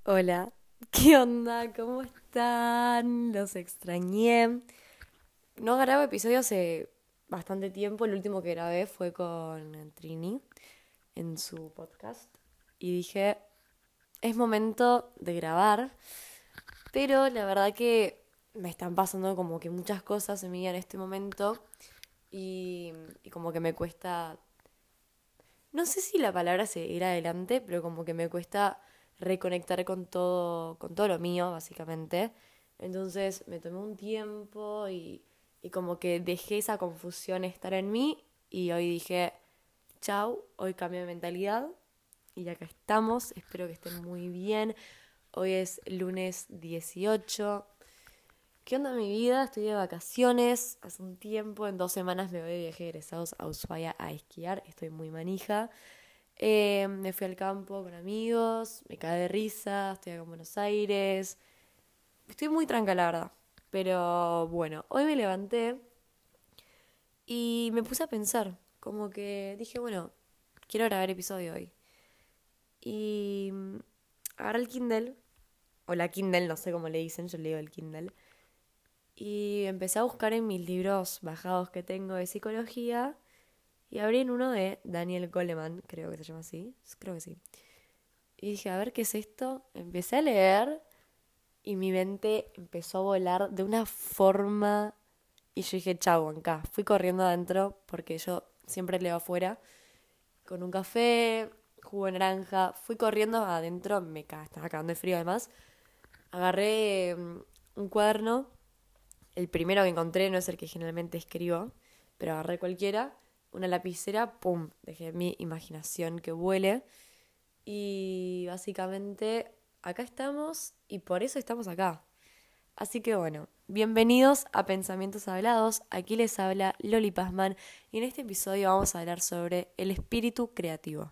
Hola, ¿qué onda? ¿Cómo están? Los extrañé. No grabo episodios hace bastante tiempo. El último que grabé fue con Trini en su podcast. Y dije, es momento de grabar. Pero la verdad que me están pasando como que muchas cosas en mi vida en este momento. Y, y como que me cuesta, no sé si la palabra seguir adelante, pero como que me cuesta reconectar con todo lo mío, básicamente. Entonces me tomé un tiempo y como que dejé esa confusión estar en mí y hoy dije, chau, hoy cambié de mentalidad y acá estamos, espero que estén muy bien. Hoy es lunes 18. ¿Qué onda mi vida? Estoy de vacaciones hace un tiempo, en 2 semanas me voy de viaje de egresados a Ushuaia a esquiar, estoy muy manija. Me fui al campo con amigos, me caí de risa, estoy acá en Buenos Aires. Estoy muy tranca, la verdad. Pero bueno, hoy me levanté y me puse a pensar. Como que dije, bueno, quiero grabar episodio hoy. Y agarré el Kindle, o la Kindle, no sé cómo le dicen, yo le digo el Kindle. Y empecé a buscar en mis libros bajados que tengo de psicología. Y abrí en uno de Daniel Goleman, creo que se llama así. Creo que sí. Y dije, a ver qué es esto. Empecé a leer y mi mente empezó a volar de una forma. Y yo dije, chau, acá. Fui corriendo adentro porque yo siempre leo afuera. Con un café, jugo de naranja. Fui corriendo adentro, estaba cagando de frío además. Agarré un cuaderno. El primero que encontré no es el que generalmente escribo, pero agarré cualquiera. Una lapicera, pum, dejé mi imaginación que vuele. Y básicamente acá estamos y por eso estamos acá. Así que bueno, bienvenidos a Pensamientos Hablados. Aquí les habla Loli Pazman y en este episodio vamos a hablar sobre el espíritu creativo.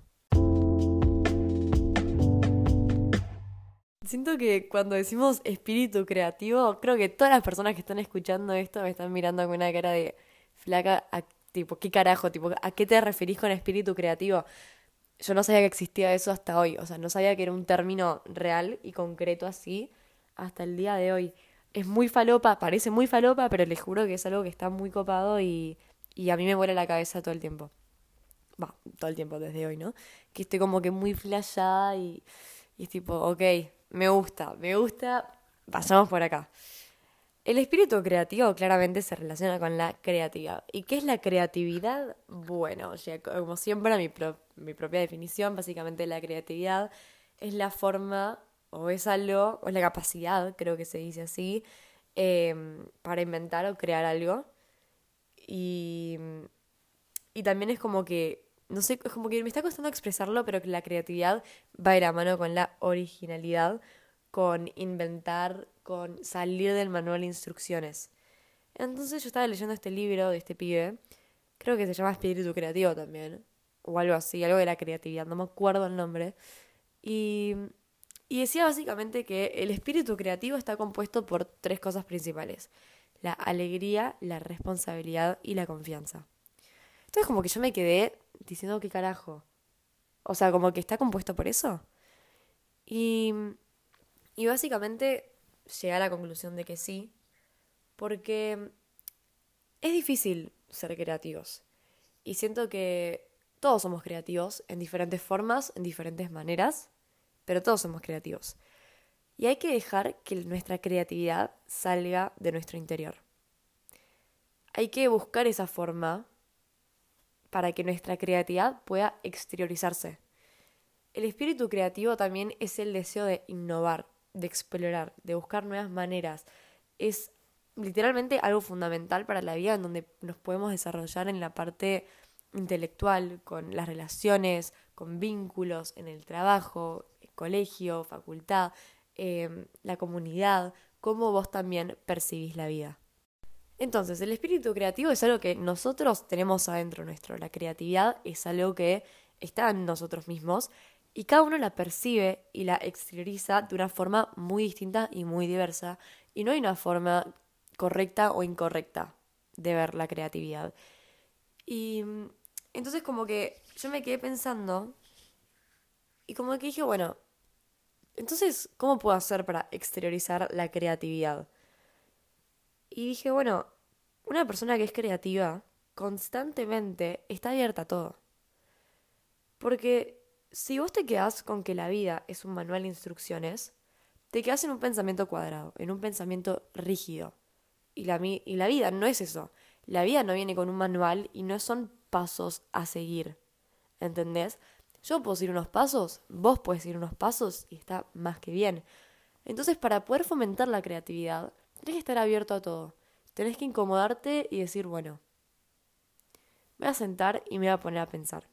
Siento que cuando decimos espíritu creativo, creo que todas las personas que están escuchando esto me están mirando con una cara de flaca, tipo, ¿qué carajo? Tipo, ¿a qué te referís con espíritu creativo? Yo no sabía que existía eso hasta hoy, o sea, no sabía que era un término real y concreto así hasta el día de hoy. Es muy falopa, parece muy falopa, pero les juro que es algo que está muy copado y a mí me vuela la cabeza todo el tiempo. Va, todo el tiempo desde hoy, ¿no? Que estoy como que muy flashada y es tipo, ok, me gusta, pasamos por acá. El espíritu creativo claramente se relaciona con la creatividad. ¿Y qué es la creatividad? Bueno, o sea, como siempre, mi propia definición, básicamente la creatividad es la forma, o es algo, o es la capacidad, creo que se dice así, para inventar o crear algo. Y, y también es como que, no sé, es como que me está costando expresarlo, pero que la creatividad va de la mano con la originalidad, con inventar, con salir del manual de instrucciones. Entonces yo estaba leyendo este libro de este pibe, creo que se llama Espíritu Creativo también, o algo así, algo de la creatividad, no me acuerdo el nombre. Y, y decía básicamente que el espíritu creativo está compuesto por tres cosas principales: la alegría, la responsabilidad y la confianza. Entonces como que yo me quedé diciendo qué carajo. O sea, como que está compuesto por eso. Y, y básicamente llegué a la conclusión de que sí, porque es difícil ser creativos. Y siento que todos somos creativos en diferentes formas, en diferentes maneras, pero todos somos creativos. Y hay que dejar que nuestra creatividad salga de nuestro interior. Hay que buscar esa forma para que nuestra creatividad pueda exteriorizarse. El espíritu creativo también es el deseo de innovar, de explorar, de buscar nuevas maneras. Es literalmente algo fundamental para la vida en donde nos podemos desarrollar en la parte intelectual, con las relaciones, con vínculos, en el trabajo, colegio, facultad, la comunidad, cómo vos también percibís la vida. Entonces, el espíritu creativo es algo que nosotros tenemos adentro nuestro. La creatividad es algo que está en nosotros mismos y cada uno la percibe y la exterioriza de una forma muy distinta y muy diversa. Y no hay una forma correcta o incorrecta de ver la creatividad. Y entonces como que yo me quedé pensando y como que dije, bueno, Entonces, ¿cómo puedo hacer para exteriorizar la creatividad? Y dije, bueno, una persona que es creativa constantemente está abierta a todo. Porque si vos te quedás con que la vida es un manual de instrucciones, te quedás en un pensamiento cuadrado, en un pensamiento rígido. Y la vida no es eso. La vida no viene con un manual y no son pasos a seguir. ¿Entendés? Yo puedo seguir unos pasos, vos podés seguir unos pasos y está más que bien. Entonces, para poder fomentar la creatividad, tenés que estar abierto a todo. Tenés que incomodarte y decir, bueno, me voy a sentar y me voy a poner a pensar.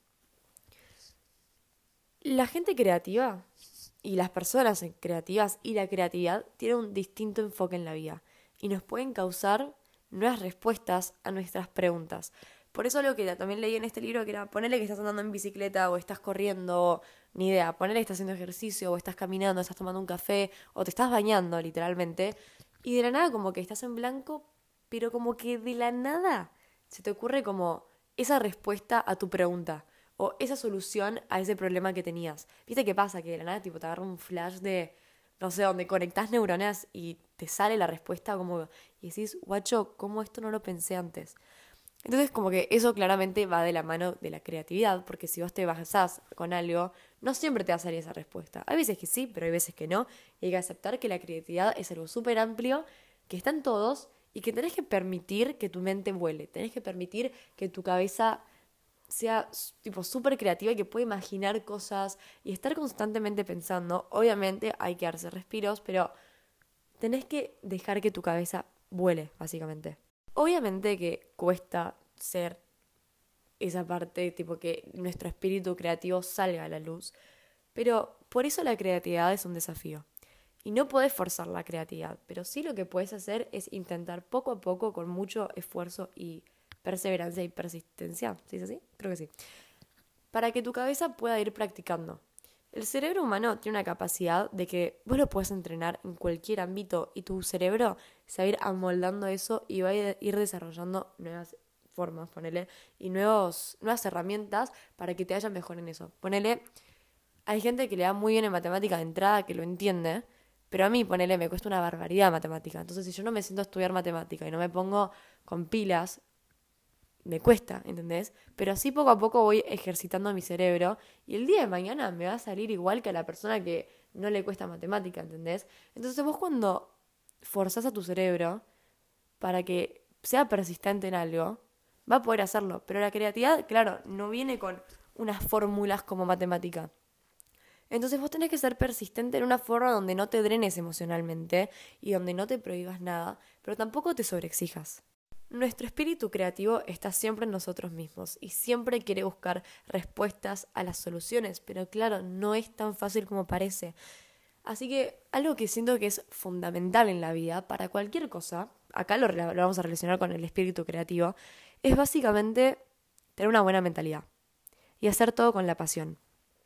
La gente creativa y las personas creativas y la creatividad tienen un distinto enfoque en la vida y nos pueden causar nuevas respuestas a nuestras preguntas. Por eso lo que también leí en este libro que era ponele que estás andando en bicicleta o estás corriendo, ni idea, ponele que estás haciendo ejercicio o estás caminando, estás tomando un café o te estás bañando literalmente y de la nada como que estás en blanco, pero como que de la nada se te ocurre como esa respuesta a tu pregunta o esa solución a ese problema que tenías. ¿Viste qué pasa? Que de la nada tipo te agarra un flash de, no sé, donde conectás neuronas y te sale la respuesta como, y decís, guacho, ¿cómo esto no lo pensé antes? Entonces como que eso claramente va de la mano de la creatividad, porque si vos te basás con algo, no siempre te va a salir esa respuesta. Hay veces que sí, pero hay veces que no. Y hay que aceptar que la creatividad es algo súper amplio, que está en todos y que tenés que permitir que tu mente vuele. Tenés que permitir que tu cabeza sea tipo súper creativa y que pueda imaginar cosas y estar constantemente pensando. Obviamente hay que darse respiros, pero tenés que dejar que tu cabeza vuele, básicamente. Obviamente que cuesta ser esa parte, tipo que nuestro espíritu creativo salga a la luz, pero por eso la creatividad es un desafío. Y no podés forzar la creatividad, pero sí lo que puedes hacer es intentar poco a poco, con mucho esfuerzo y perseverancia y persistencia. ¿Sí es así? Creo que sí. Para que tu cabeza pueda ir practicando. El cerebro humano tiene una capacidad de que vos lo puedes entrenar en cualquier ámbito y tu cerebro se va a ir amoldando eso y va a ir desarrollando nuevas formas, ponele, y nuevas herramientas para que te vaya mejor en eso. Ponele, hay gente que le da muy bien en matemática de entrada, que lo entiende, pero a mí, ponele, me cuesta una barbaridad matemática. Entonces, si yo no me siento a estudiar matemática y no me pongo con pilas, me cuesta, ¿entendés? Pero así poco a poco voy ejercitando mi cerebro y el día de mañana me va a salir igual que a la persona que no le cuesta matemática, ¿entendés? Entonces vos cuando forzás a tu cerebro para que sea persistente en algo, va a poder hacerlo. Pero la creatividad, claro, no viene con unas fórmulas como matemática. Entonces vos tenés que ser persistente en una forma donde no te drenes emocionalmente y donde no te prohíbas nada, pero tampoco te sobreexijas. Nuestro espíritu creativo está siempre en nosotros mismos y siempre quiere buscar respuestas a las soluciones, pero claro, no es tan fácil como parece. Así que algo que siento que es fundamental en la vida, para cualquier cosa, acá lo vamos a relacionar con el espíritu creativo, es básicamente tener una buena mentalidad y hacer todo con la pasión.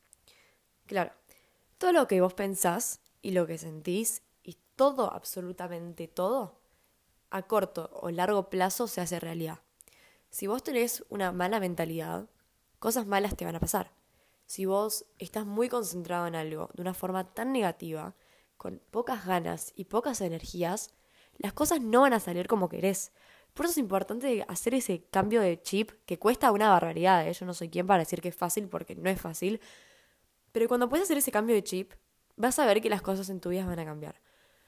Claro, todo lo que vos pensás y lo que sentís y todo, absolutamente todo, a corto o largo plazo se hace realidad. Si vos tenés una mala mentalidad, cosas malas te van a pasar. Si vos estás muy concentrado en algo de una forma tan negativa, con pocas ganas y pocas energías, las cosas no van a salir como querés. Por eso es importante hacer ese cambio de chip que cuesta una barbaridad. Yo no soy quien para decir que es fácil porque no es fácil. Pero cuando puedes hacer ese cambio de chip, vas a ver que las cosas en tu vida van a cambiar.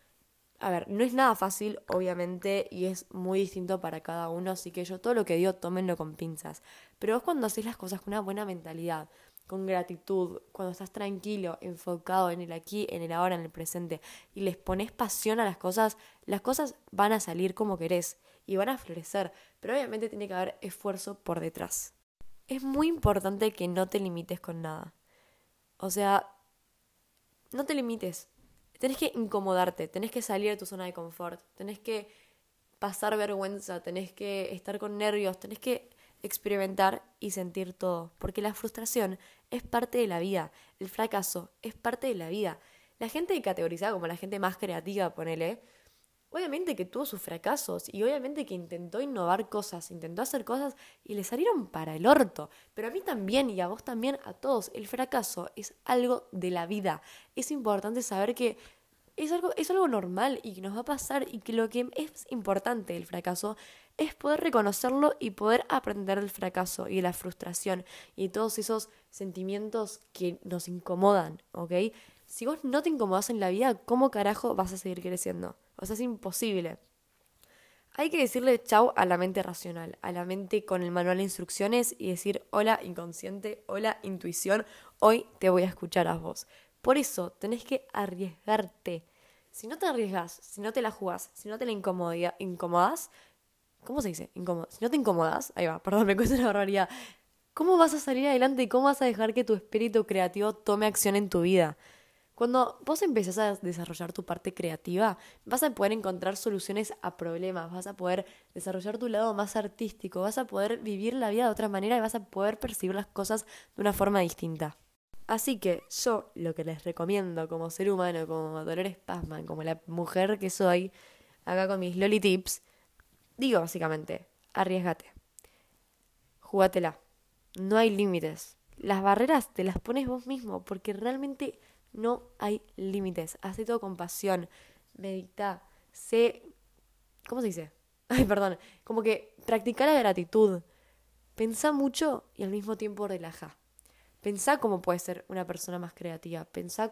A ver, no es nada fácil, obviamente, y es muy distinto para cada uno, así que yo todo lo que digo, tómenlo con pinzas. Pero vos cuando haces las cosas con una buena mentalidad, con gratitud, cuando estás tranquilo, enfocado en el aquí, en el ahora, en el presente, y les pones pasión a las cosas van a salir como querés y van a florecer, pero obviamente tiene que haber esfuerzo por detrás. Es muy importante que no te limites con nada. O sea, no te limites. Tenés que incomodarte, tenés que salir de tu zona de confort, tenés que pasar vergüenza, tenés que estar con nervios, tenés que experimentar y sentir todo, porque la frustración es parte de la vida, el fracaso es parte de la vida. La gente categorizada como la gente más creativa, ponele, Obviamente que tuvo sus fracasos y obviamente que intentó innovar cosas, intentó hacer cosas y le salieron para el orto. Pero a mí también y a vos también, a todos, el fracaso es algo de la vida. Es importante saber que es algo normal y que nos va a pasar y que lo que es importante del fracaso es poder reconocerlo y poder aprender del fracaso y de la frustración y todos esos sentimientos que nos incomodan, ¿ok? Si vos no te incomodás en la vida, ¿cómo carajo vas a seguir creciendo? O sea, es imposible. Hay que decirle chau a la mente racional, a la mente con el manual de instrucciones y decir, hola inconsciente, hola intuición, hoy te voy a escuchar a vos. Por eso tenés que arriesgarte. Si no te arriesgas, si no te la jugás, si no te la incomodás, ¿cómo se dice? Si no te incomodas, ahí va, perdón, me cuesta una barbaridad. ¿Cómo vas a salir adelante y cómo vas a dejar que tu espíritu creativo tome acción en tu vida? Cuando vos empezás a desarrollar tu parte creativa, vas a poder encontrar soluciones a problemas, vas a poder desarrollar tu lado más artístico, vas a poder vivir la vida de otra manera y vas a poder percibir las cosas de una forma distinta. Así que yo lo que les recomiendo como ser humano, como Dolores Pazman, como la mujer que soy, acá con mis Loli Tips, digo básicamente, arriesgate, jugátela, no hay límites. Las barreras te las pones vos mismo porque realmente no hay límites. Haz todo con pasión, medita, sé, ¿cómo se dice? Ay, perdón, como que practica la gratitud. Pensá mucho y al mismo tiempo relaja. Pensá cómo puedes ser una persona más creativa. Pensá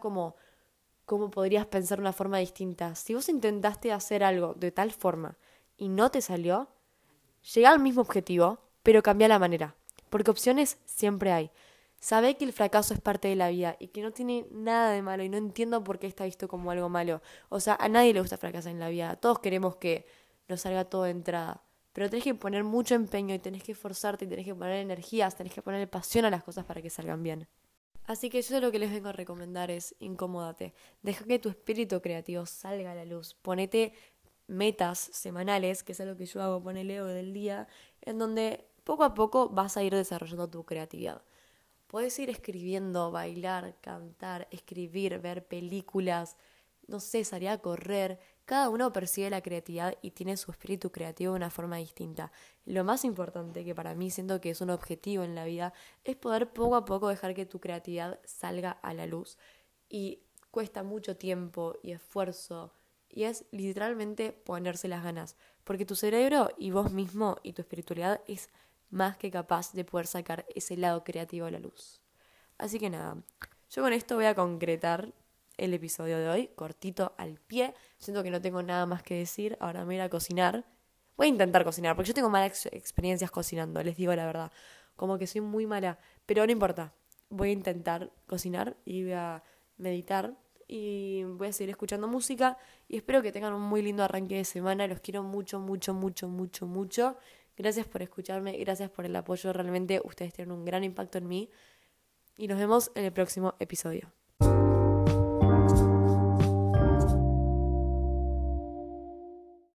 cómo podrías pensar de una forma distinta. Si vos intentaste hacer algo de tal forma y no te salió, llega al mismo objetivo, pero cambia la manera. Porque opciones siempre hay. Sabé que el fracaso es parte de la vida y que no tiene nada de malo y no entiendo por qué está visto como algo malo. O sea, a nadie le gusta fracasar en la vida. Todos queremos que nos salga todo de entrada. Pero tenés que poner mucho empeño y tenés que esforzarte y tenés que poner energías, tenés que poner pasión a las cosas para que salgan bien. Así que yo lo que les vengo a recomendar es incomódate. Deja que tu espíritu creativo salga a la luz. Ponete metas semanales, que es algo que yo hago, ponele o del día, en donde poco a poco vas a ir desarrollando tu creatividad. Puedes ir escribiendo, bailar, cantar, escribir, ver películas, no sé, salir a correr. Cada uno percibe la creatividad y tiene su espíritu creativo de una forma distinta. Lo más importante, que para mí siento que es un objetivo en la vida, es poder poco a poco dejar que tu creatividad salga a la luz. Y cuesta mucho tiempo y esfuerzo. Y es literalmente ponerse las ganas. Porque tu cerebro y vos mismo y tu espiritualidad es más que capaz de poder sacar ese lado creativo a la luz. Así que nada, yo con esto voy a concretar el episodio de hoy, cortito al pie. Siento que no tengo nada más que decir, ahora me voy a ir a cocinar. Voy a intentar cocinar, porque yo tengo malas experiencias cocinando, les digo la verdad. Como que soy muy mala, pero no importa. Voy a intentar cocinar y voy a meditar y voy a seguir escuchando música y espero que tengan un muy lindo arranque de semana. Los quiero mucho, mucho, mucho, mucho, mucho. Gracias por escucharme, gracias por el apoyo. Realmente ustedes tienen un gran impacto en mí. Y nos vemos en el próximo episodio.